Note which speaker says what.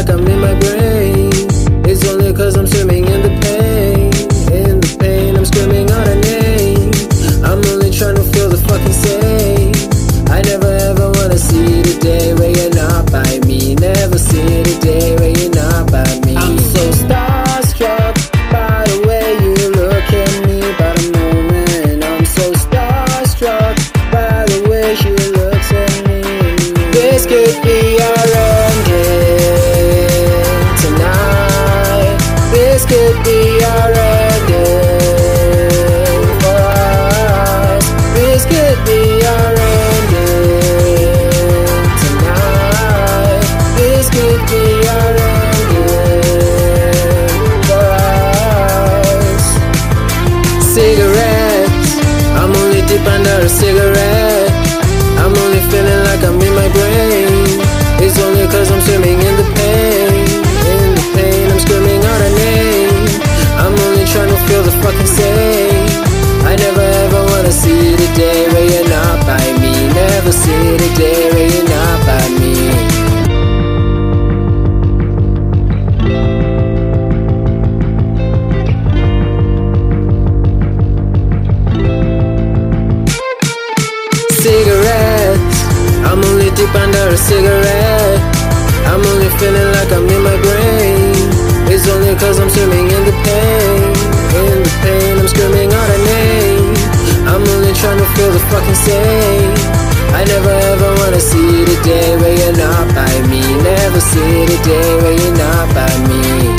Speaker 1: I'm in my brain. It's only cause I'm swimming in the pain. In the pain, I'm screaming out a name. I'm only trying to feel the fucking same. I never ever wanna see the day where you're not by me. Never see the day where you're not by me. I'm so starstruck by the way you look at me, by the moment. I'm so starstruck by the way she looks at me. This could be our ending tonight. This could be our ending for us. This could be our ending tonight. This could be our ending for us. Cigarettes, I'm only deep under a cigarette. I'm only feeling like I'm in my brain. It's only cause I'm swimming in the pain. In the pain, I'm screaming out a name. I'm only trying to feel the fucking same. I never ever wanna see the day where you're not by me. Never see the day where you're not by me. Cigarettes, I'm only deep under a cigarette. I'm only feeling like I'm in my brain. It's only cause I'm swimming in the pain. In the pain, I'm screaming out a name. I'm only trying to feel the fucking same. I never ever wanna see the day where you're not by me. Never see the day where you're not by me.